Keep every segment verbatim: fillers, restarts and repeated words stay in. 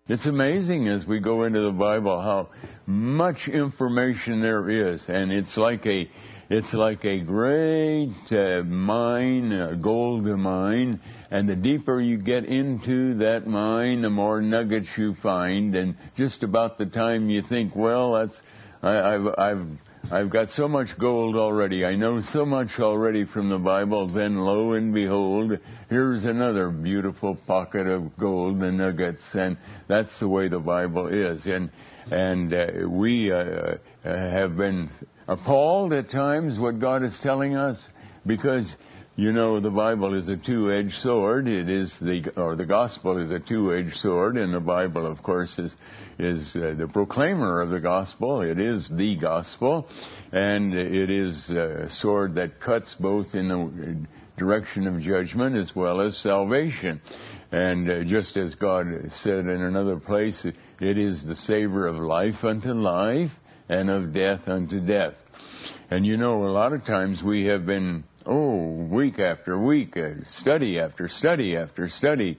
It's amazing as we go into the Bible how much information there is, and it's like a it's like a great uh, mine, a gold mine, and the deeper you get into that mine, the more nuggets you find, and just about the time you think, well, that's I, I've I've I've got so much gold already. I know so much already from the Bible. Then lo and behold, here's another beautiful pocket of gold and nuggets, and that's the way the Bible is. And and uh, we uh, have been appalled at times what God is telling us, because you know the Bible is a two-edged sword. It is the or the gospel is a two-edged sword, and the Bible, of course, is is uh, the proclaimer of the gospel. It is the gospel, and it is a sword that cuts both in the direction of judgment as well as salvation. And uh, just as God said in another place, it is the savor of life unto life and of death unto death. And you know, a lot of times we have been, oh, week after week, uh, study after study after study,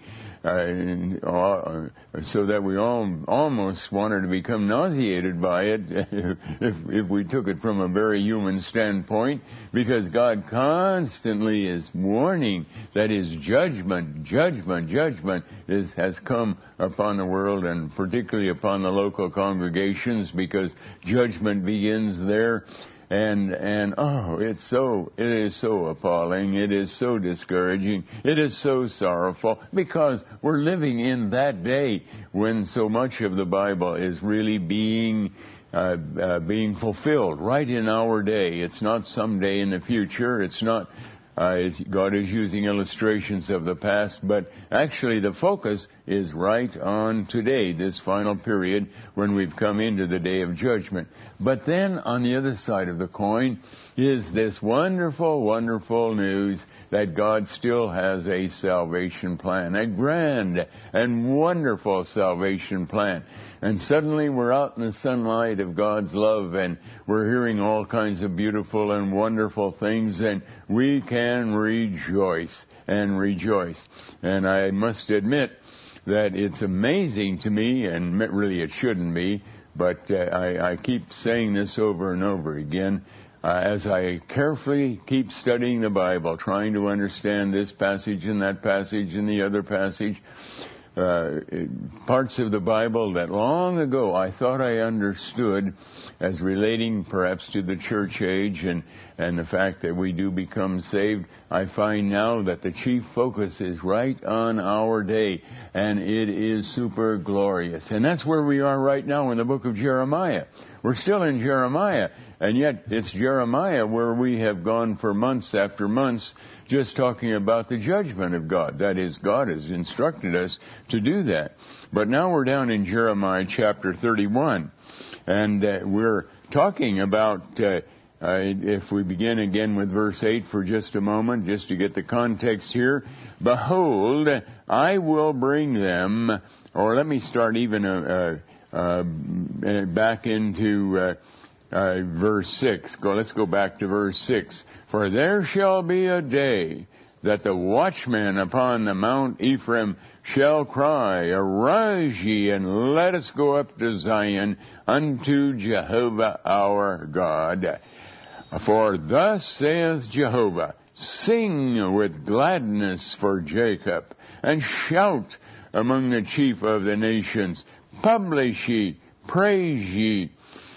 uh, uh, so that we all almost wanted to become nauseated by it if, if we took it from a very human standpoint, because God constantly is warning that His judgment, judgment, judgment is, has come upon the world, and particularly upon the local congregations, because judgment begins there. And, and, oh, it's so, it is so appalling. It is so discouraging. It is so sorrowful, because we're living in that day when so much of the Bible is really being, uh, uh, being fulfilled right in our day. It's not someday in the future. It's not, uh, it's, God is using illustrations of the past, but actually the focus is right on today, this final period when we've come into the day of judgment. But then on the other side of the coin is this wonderful, wonderful news that God still has a salvation plan, a grand and wonderful salvation plan. And suddenly we're out in the sunlight of God's love, and we're hearing all kinds of beautiful and wonderful things, and we can rejoice and rejoice. And I must admit that it's amazing to me, and really it shouldn't be, but uh, I, I keep saying this over and over again, uh, as I carefully keep studying the Bible, trying to understand this passage and that passage and the other passage, uh, parts of the Bible that long ago I thought I understood as relating perhaps to the church age and, and the fact that we do become saved. I find now that the chief focus is right on our day, and it is super glorious. And that's where we are right now in the book of Jeremiah. We're still in Jeremiah, and yet it's Jeremiah where we have gone for months after months just talking about the judgment of God. That is, God has instructed us to do that. But now we're down in Jeremiah chapter thirty-one, and uh, we're talking about, uh, uh, if we begin again with verse eight for just a moment, just to get the context here. Behold, I will bring them, or let me start even uh, uh, back into uh, uh, verse six. Go, let's go back to verse six. For there shall be a day that the watchman upon the Mount Ephraim shall cry, Arise ye, and let us go up to Zion unto Jehovah our God. For thus saith Jehovah, Sing with gladness for Jacob, and shout among the chief of the nations. Publish ye, praise ye,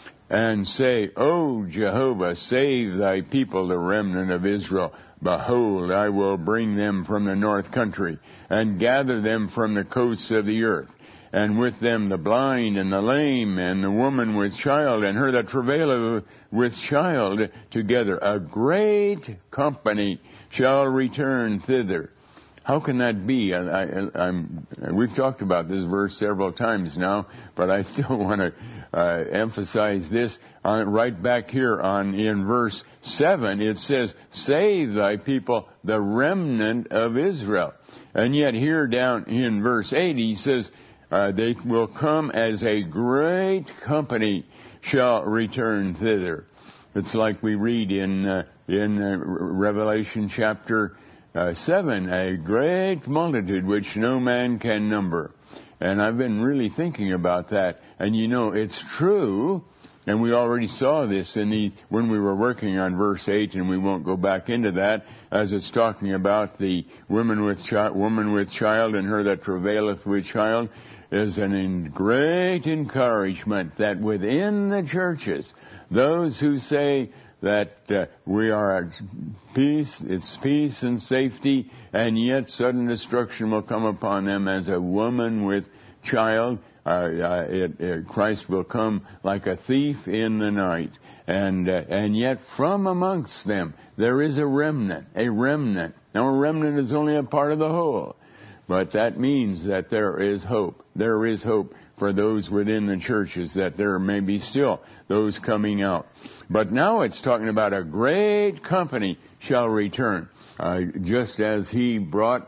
and say, O Jehovah, save thy people, the remnant of Israel. Behold, I will bring them from the north country, and gather them from the coasts of the earth, and with them the blind and the lame, and the woman with child, and her that travaileth with child together. A great company shall return thither. How can that be? I, I, I'm, we've talked about this verse several times now, but I still want to uh, emphasize this. On, right back here on in verse seven, it says, Save thy people, the remnant of Israel. And yet here down in verse eight, he says, uh, they will come as a great company shall return thither. It's like we read in uh, in uh, Revelation chapter Uh, seven, a great multitude which no man can number. And I've been really thinking about that. And you know, it's true, and we already saw this in the, when we were working on verse eight, and we won't go back into that, as it's talking about the woman with child, woman with child and her that travaileth with child, is an in great encouragement that within the churches, those who say that uh, we are at peace, it's peace and safety, and yet sudden destruction will come upon them as a woman with child. Uh, uh, it, it, Christ will come like a thief in the night. And uh, and yet from amongst them there is a remnant, a remnant. Now a remnant is only a part of the whole. But that means that there is hope. There is hope for those within the churches, that there may be still those coming out. But now it's talking about a great company shall return, uh, just as he brought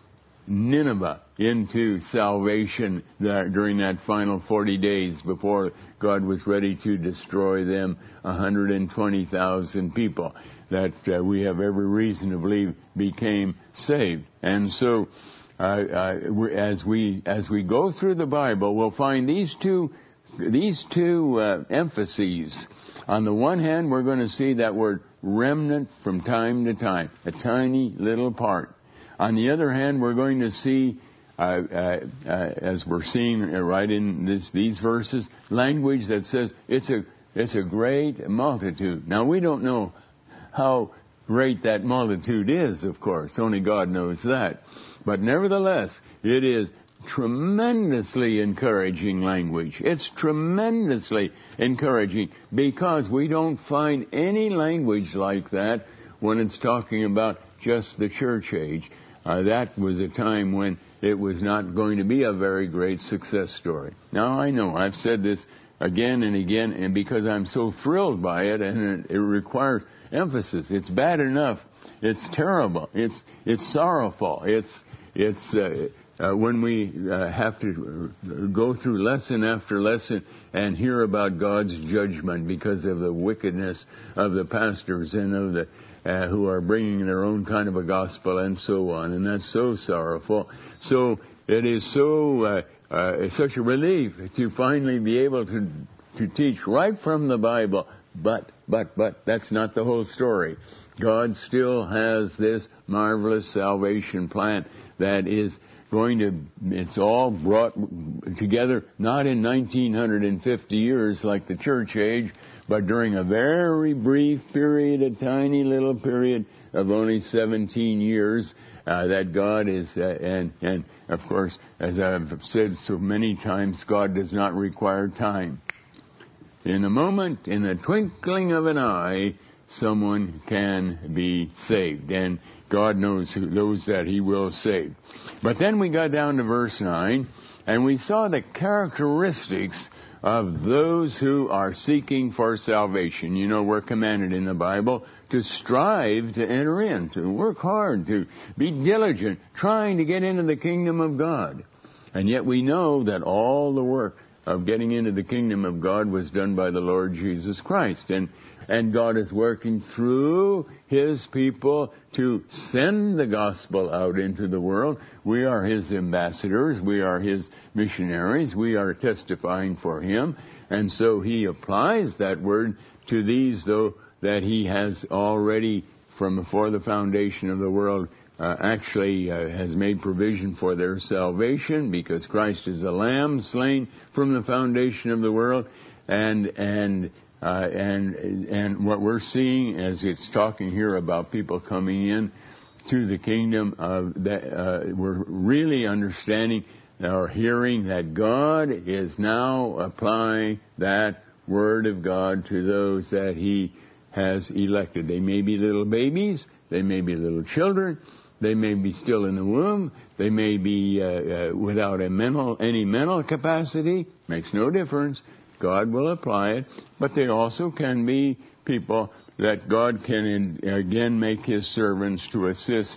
Nineveh into salvation uh, during that final forty days before God was ready to destroy them, one hundred twenty thousand people that uh, we have every reason to believe became saved. And so uh, uh, as we as we go through the Bible, we'll find these two these two uh, emphases. On the one hand, we're going to see that word remnant from time to time, a tiny little part. On the other hand, we're going to see, uh, uh, uh, as we're seeing right in this, these verses, language that says it's a it's a great multitude. Now, we don't know how great that multitude is, of course. Only God knows that. But nevertheless, it is tremendously encouraging language. It's tremendously encouraging because we don't find any language like that when it's talking about just the church age. Uh, that was a time when it was not going to be a very great success story. Now, I know I've said this again and again, and because I'm so thrilled by it, and it, it requires emphasis. It's bad enough. It's terrible. It's it's sorrowful. It's it's uh, uh, when we uh, have to go through lesson after lesson and hear about God's judgment because of the wickedness of the pastors and of the Uh, who are bringing their own kind of a gospel and so on, and that's so sorrowful. So it is so uh, uh, it's such a relief to finally be able to to teach right from the Bible. But but but that's not the whole story. God still has this marvelous salvation plan that is going to. It's all brought together not in nineteen fifty years like the church age, but during a very brief period, a tiny little period of only seventeen years, uh, that God is, uh, and, and of course, as I've said so many times, God does not require time. In a moment, in the twinkling of an eye, someone can be saved, and God knows who, those that He will save. But then we got down to verse nine, and we saw the characteristics of those who are seeking for salvation. You know, we're commanded in the Bible to strive to enter in, to work hard, to be diligent, trying to get into the kingdom of God. And yet we know that all the work of getting into the kingdom of God was done by the Lord Jesus Christ. And and God is working through His people to send the gospel out into the world. We are His ambassadors. We are His missionaries. We are testifying for Him. And so He applies that word to these, though, that He has already, from before the foundation of the world, uh, actually uh, has made provision for their salvation, because Christ is a lamb slain from the foundation of the world. And, and, Uh, and and what we're seeing as it's talking here about people coming in to the kingdom of that, uh, we're really understanding or hearing that God is now applying that word of God to those that He has elected. They may be little babies, they may be little children, they may be still in the womb, they may be uh, uh, without a mental any mental capacity. Makes no difference. God will apply it, but they also can be people that God can in, again make His servants to assist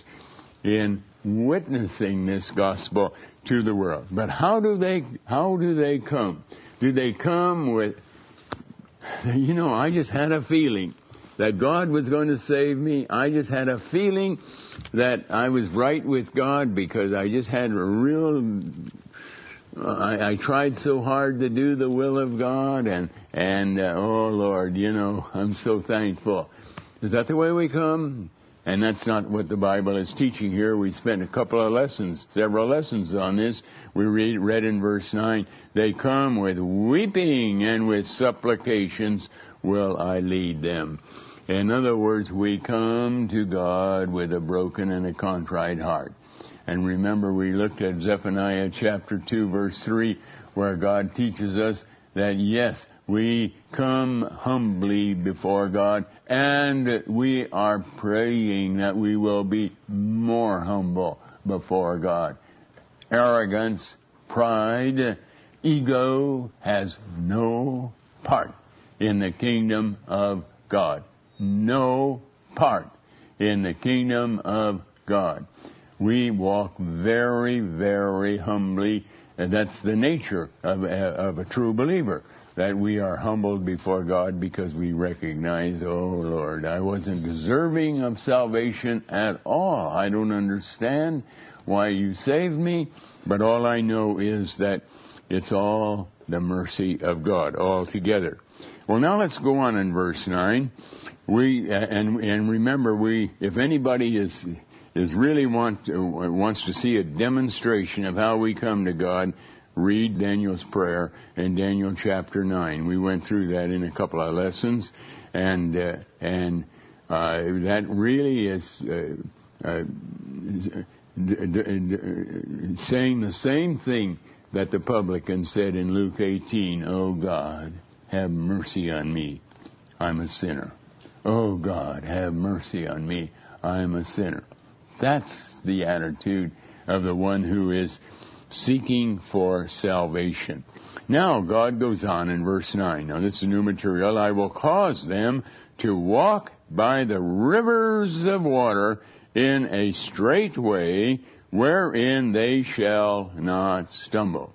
in witnessing this gospel to the world. But how do they how do they come? Do they come with, you know, I just had a feeling that God was going to save me. I just had a feeling that I was right with God because I just had a real I, I tried so hard to do the will of God, and, and uh, oh, Lord, you know, I'm so thankful. Is that the way we come? And that's not what the Bible is teaching here. We spent a couple of lessons, several lessons on this. We read, read in verse nine, they come with weeping and with supplications will I lead them. In other words, we come to God with a broken and a contrite heart. And remember, we looked at Zephaniah chapter two, verse three, where God teaches us that, yes, we come humbly before God, and we are praying that we will be more humble before God. Arrogance, pride, ego has no part in the kingdom of God. No part in the kingdom of God. We walk very, very humbly, and that's the nature of a, of a true believer, that we are humbled before God because we recognize, oh Lord, I wasn't deserving of salvation at all. I don't understand why you saved me, but all I know is that it's all the mercy of God altogether. Well, now let's go on in verse nine. We and and remember, we if anybody is is really want to, wants to see a demonstration of how we come to God, read Daniel's prayer in Daniel chapter nine. We went through that in a couple of lessons, and uh, and uh, that really is uh, uh, d- d- d- saying the same thing that the publican said in Luke eighteen. Oh God, have mercy on me, I'm a sinner. Oh God, have mercy on me, I'm a sinner. That's the attitude of the one who is seeking for salvation. Now, God goes on in verse nine. Now, this is new material. I will cause them to walk by the rivers of water in a straight way, wherein they shall not stumble.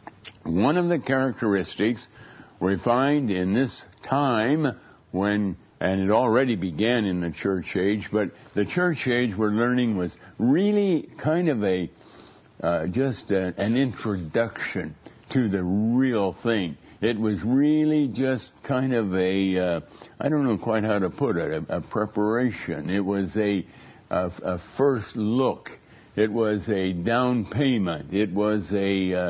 One of the characteristics we find in this time when, and it already began in the church age, but the church age we're learning was really kind of a Uh, just a, an introduction to the real thing. It was really just kind of a, uh, I don't know quite how to put it, a, a preparation. It was a, a, a first look. It was a down payment. It was a, uh,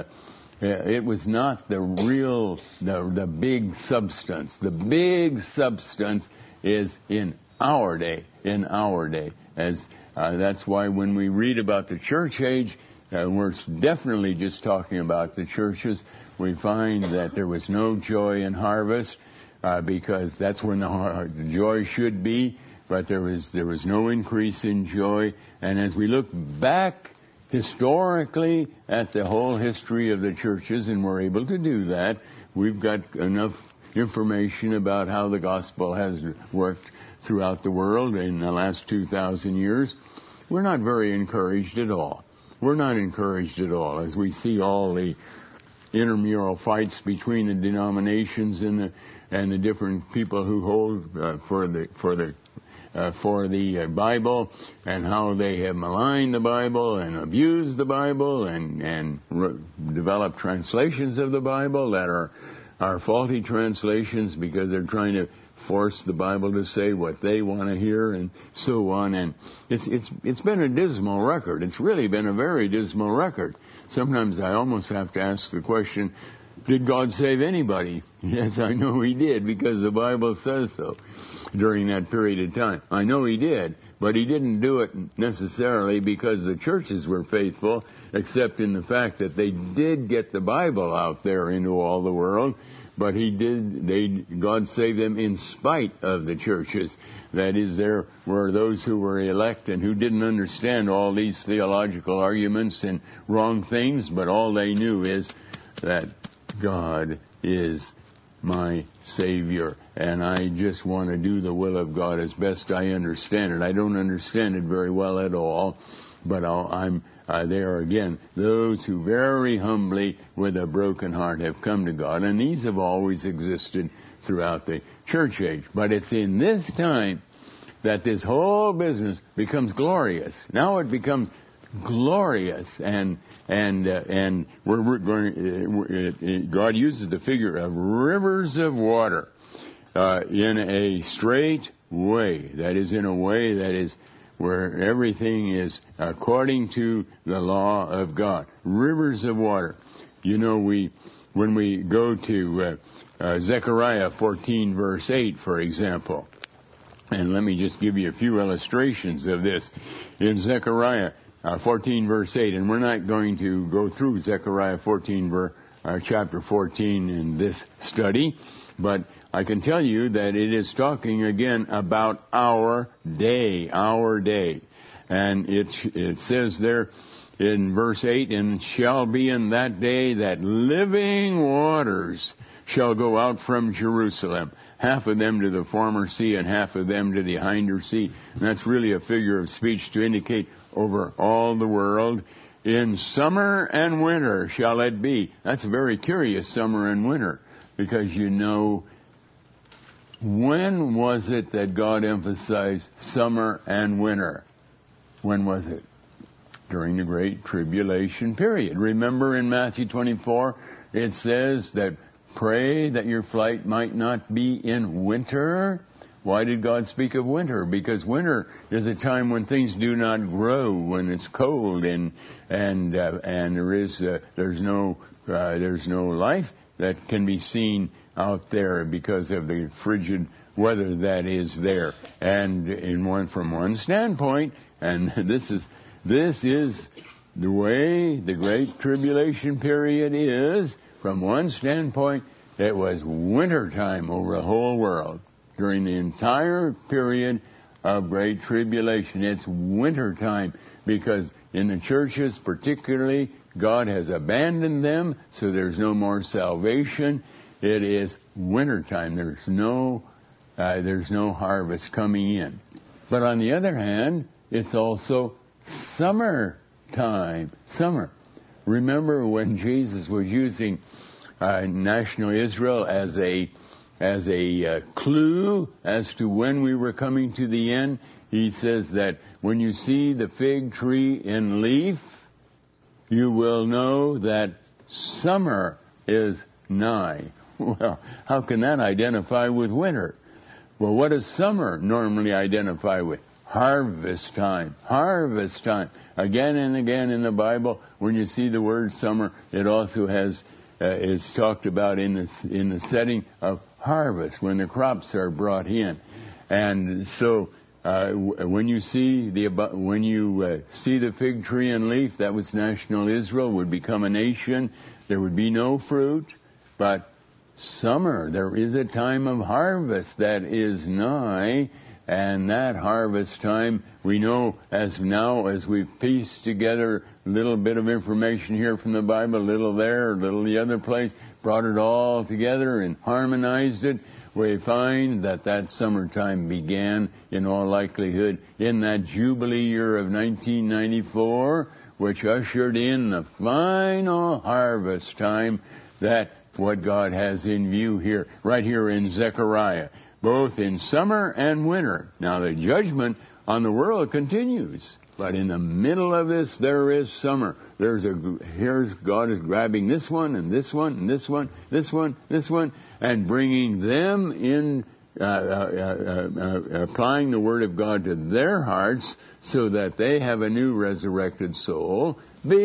it was not the real, the, the big substance. The big substance is in our day, in our day. As uh, that's why when we read about the church age, Uh, we're definitely just talking about the churches. We find that there was no joy in harvest uh, because that's when the, har- the joy should be, but there was there was no increase in joy. And as we look back historically at the whole history of the churches, and we're able to do that, we've got enough information about how the gospel has worked throughout the world in the last two thousand years. We're not very encouraged at all. We're not encouraged at all as we see all the intramural fights between the denominations and the and the different people who hold uh, for the for the uh, for the uh, Bible, and how they have maligned the Bible and abused the Bible and and re- developed translations of the Bible that are are faulty translations because they're trying to force the Bible to say what they want to hear, and so on. And it's it's it's been a dismal record. It's really been a very dismal record. Sometimes I almost have to ask the question, did God save anybody? Yes, I know He did, because the Bible says so during that period of time. I know He did, but He didn't do it necessarily because the churches were faithful, except in the fact that they did get the Bible out there into all the world. But he did, they, God saved them in spite of the churches. That is, there were those who were elect and who didn't understand all these theological arguments and wrong things, but all they knew is that God is my Savior, and I just want to do the will of God as best I understand it. I don't understand it very well at all, but I'll, I'm Uh, there again, those who very humbly with a broken heart have come to God. And these have always existed throughout the church age. But it's in this time that this whole business becomes glorious. Now it becomes glorious, and and uh, and we're, we're going. Uh, God uses the figure of rivers of water uh, in a straight way. That is, in a way that is where everything is according to the law of God. Rivers of water. You know, we when we go to uh, uh, Zechariah fourteen verse eight, for example, and let me just give you a few illustrations of this in Zechariah uh, fourteen verse eight, and we're not going to go through Zechariah fourteen ver, uh, chapter fourteen in this study, but I can tell you that it is talking again about our day, our day. And it's, it says there in verse eight, and shall be in that day that living waters shall go out from Jerusalem, half of them to the former sea and half of them to the hinder sea. And that's really a figure of speech to indicate over all the world. In summer and winter shall it be. That's very curious, summer and winter, because you know, when was it that God emphasized summer and winter? When was it? During the Great Tribulation period. Remember in Matthew twenty-four, it says that pray that your flight might not be in winter. Why did God speak of winter? Because winter is a time when things do not grow, when it's cold and and uh, and there is uh, there's no uh, there's no life that can be seen out there because of the frigid weather that is there. And in one from one standpoint, and this is this is the way the Great Tribulation period is, from one standpoint, it was winter time over the whole world. During the entire period of Great Tribulation, it's winter time, because in the churches particularly, God has abandoned them, so there's no more salvation. It is winter time. There's no, uh, there's no harvest coming in. But on the other hand, it's also summer time. Summer. Remember when Jesus was using uh, national Israel as a as a uh, clue as to when we were coming to the end? He says that when you see the fig tree in leaf, you will know that summer is nigh. Well, how can that identify with winter? Well, what does summer normally identify with? Harvest time. Harvest time. Again and again in the Bible, when you see the word summer, it also has uh, is talked about in the in the setting of harvest, when the crops are brought in. And so uh, when you see the when you uh, see the fig tree and leaf, that was national Israel, would become a nation. There would be no fruit, but summer, there is a time of harvest that is nigh, and that harvest time, we know as now, as we've pieced together a little bit of information here from the Bible, a little there, a little the other place, brought it all together and harmonized it, we find that that summertime began, in all likelihood, in that Jubilee year of nineteen ninety-four, which ushered in the final harvest time, that what God has in view here, right here in Zechariah, both in summer and winter. Now the judgment on the world continues, but in the middle of this there is summer. There's a, here's God is grabbing this one and this one and this one, this one, this one, and bringing them in, uh, uh, uh, uh, applying the Word of God to their hearts so that they have a new resurrected soul,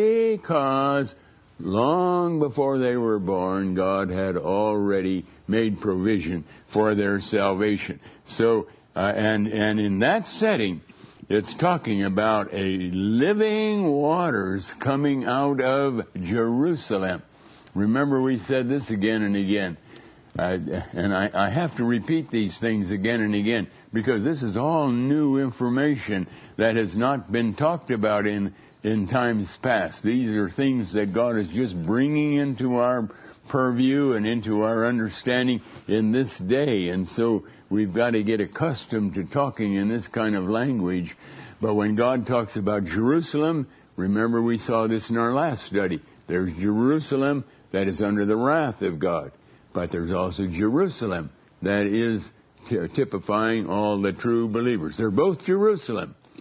because long before they were born, God had already made provision for their salvation. So, uh, and and in that setting, it's talking about a living waters coming out of Jerusalem. Remember, we said this again and again, uh, and I, I have to repeat these things again and again, because this is all new information that has not been talked about in in times past. These are things that God is just bringing into our purview and into our understanding in this day. And so we've got to get accustomed to talking in this kind of language. But when God talks about Jerusalem, remember we saw this in our last study. There's Jerusalem that is under the wrath of God. But there's also Jerusalem that is t- typifying all the true believers. They're both Jerusalem.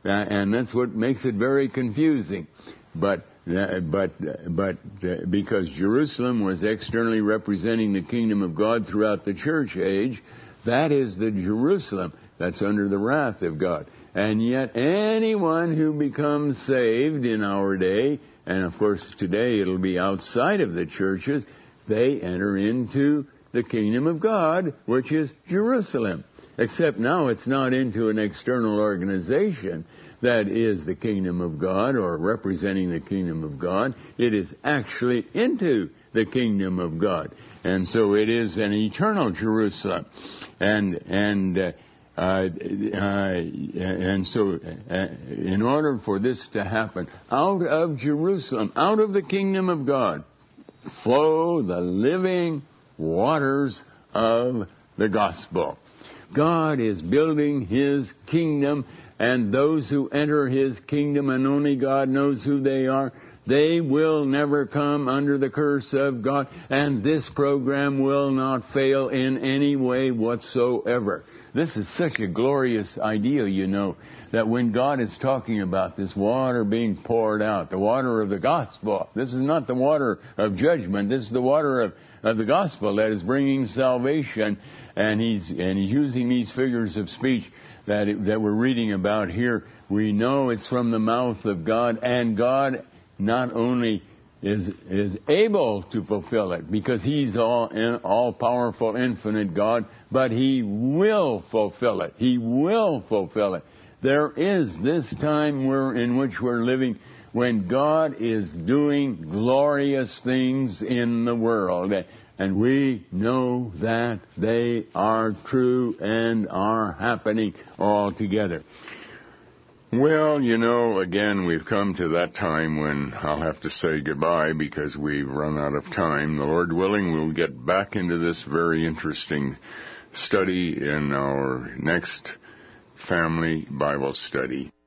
uh, and that's what makes it very confusing. But uh, but but uh, because Jerusalem was externally representing the kingdom of God throughout the church age, that is the Jerusalem that's under the wrath of God. And yet anyone who becomes saved in our day, and of course today it'll be outside of the churches, they enter into the kingdom of God, which is Jerusalem. Except now it's not into an external organization that is the kingdom of God or representing the kingdom of God. It is actually into the kingdom of God. And so it is an eternal Jerusalem. And, and, uh, Uh, uh, and so, uh, in order for this to happen, out of Jerusalem, out of the kingdom of God, flow the living waters of the gospel. God is building His kingdom, and those who enter His kingdom, and only God knows who they are, they will never come under the curse of God, and this program will not fail in any way whatsoever. This is such a glorious idea, you know, that when God is talking about this water being poured out, the water of the gospel, this is not the water of judgment, this is the water of, of the gospel that is bringing salvation, and he's and he's using these figures of speech that it, that we're reading about here. We know it's from the mouth of God, and God not only is is able to fulfill it, because He's all all powerful, infinite God, but He will fulfill it. He will fulfill it. There is this time we're in which we're living when God is doing glorious things in the world, and we know that they are true and are happening all together. Well, you know, again, we've come to that time when I'll have to say goodbye because we've run out of time. The Lord willing, we'll get back into this very interesting study in our next family Bible study.